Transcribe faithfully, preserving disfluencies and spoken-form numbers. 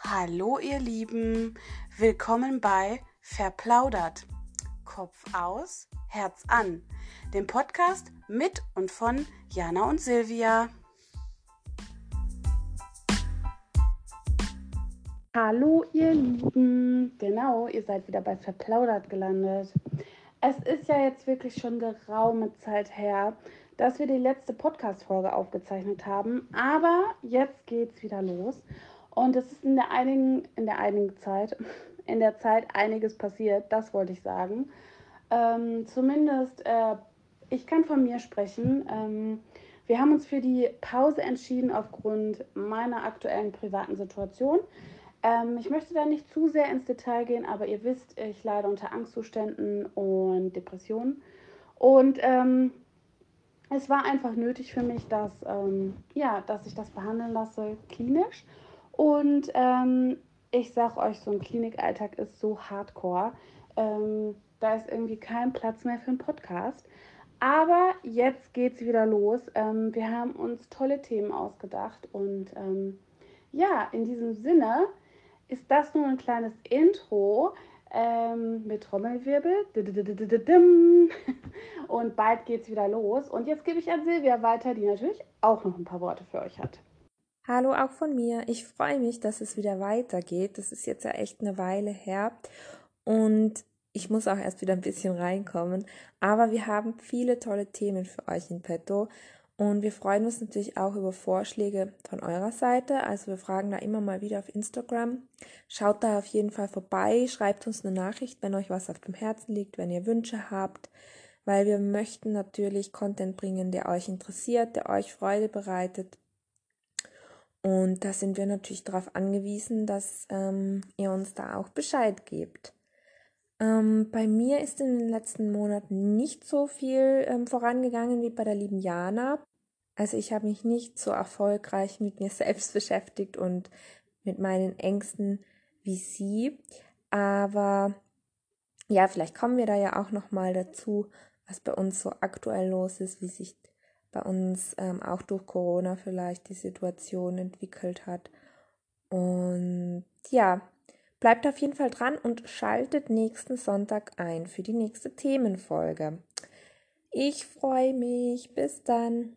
Hallo ihr Lieben, willkommen bei Verplaudert. Kopf aus, Herz an, dem Podcast mit und von Jana und Silvia. Hallo ihr Lieben, genau, ihr seid wieder bei Verplaudert gelandet. Es ist ja jetzt wirklich schon geraume Zeit her, dass wir die letzte Podcast-Folge aufgezeichnet haben, aber jetzt geht's wieder los. Und es ist in der einigen, in der einigen Zeit, in der Zeit einiges passiert, das wollte ich sagen. Ähm, zumindest, äh, ich kann von mir sprechen. Ähm, wir haben uns für die Pause entschieden aufgrund meiner aktuellen privaten Situation. Ähm, ich möchte da nicht zu sehr ins Detail gehen, aber ihr wisst, ich leide unter Angstzuständen und Depressionen. Und ähm, es war einfach nötig für mich, dass, ähm, ja, dass ich das behandeln lasse, klinisch. Und ähm, ich sag euch, so ein Klinikalltag ist so hardcore. Ähm, da ist irgendwie kein Platz mehr für einen Podcast. Aber jetzt geht's wieder los. Ähm, wir haben uns tolle Themen ausgedacht. Und ähm, ja, in diesem Sinne ist das nur ein kleines Intro ähm, mit Trommelwirbel. Und bald geht's wieder los. Und jetzt gebe ich an Silvia weiter, die natürlich auch noch ein paar Worte für euch hat. Hallo auch von mir. Ich freue mich, dass es wieder weitergeht. Das ist jetzt ja echt eine Weile her und ich muss auch erst wieder ein bisschen reinkommen. Aber wir haben viele tolle Themen für euch in petto und wir freuen uns natürlich auch über Vorschläge von eurer Seite. Also wir fragen da immer mal wieder auf Instagram. Schaut da auf jeden Fall vorbei, schreibt uns eine Nachricht, wenn euch was auf dem Herzen liegt, wenn ihr Wünsche habt, weil wir möchten natürlich Content bringen, der euch interessiert, der euch Freude bereitet. Und da sind wir natürlich darauf angewiesen, dass ähm, ihr uns da auch Bescheid gebt. Ähm, bei mir ist in den letzten Monaten nicht so viel ähm, vorangegangen wie bei der lieben Jana. Also ich habe mich nicht so erfolgreich mit mir selbst beschäftigt und mit meinen Ängsten wie sie. Aber ja, vielleicht kommen wir da ja auch nochmal dazu, was bei uns so aktuell los ist, wie sich bei uns ähm, auch durch Corona vielleicht die Situation entwickelt hat. Und ja, bleibt auf jeden Fall dran und schaltet nächsten Sonntag ein für die nächste Themenfolge. Ich freue mich. Bis dann.